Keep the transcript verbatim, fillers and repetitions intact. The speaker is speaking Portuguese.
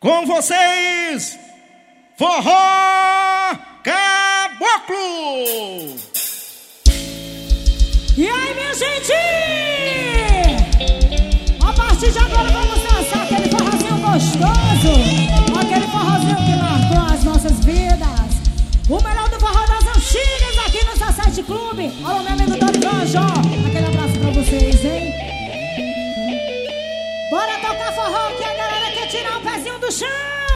Com vocês, Forró Caboclo! E aí, minha gente? A partir de agora vamos dançar aquele forrozinho gostoso, aquele forrozinho que marcou as nossas vidas. O melhor do forró das antigas aqui no Sassete Clube. Alô, meu amigo Tony Franjó, aquele abraço pra vocês, hein? Bora tocar forró que a galera quer tirar o pezinho do chão.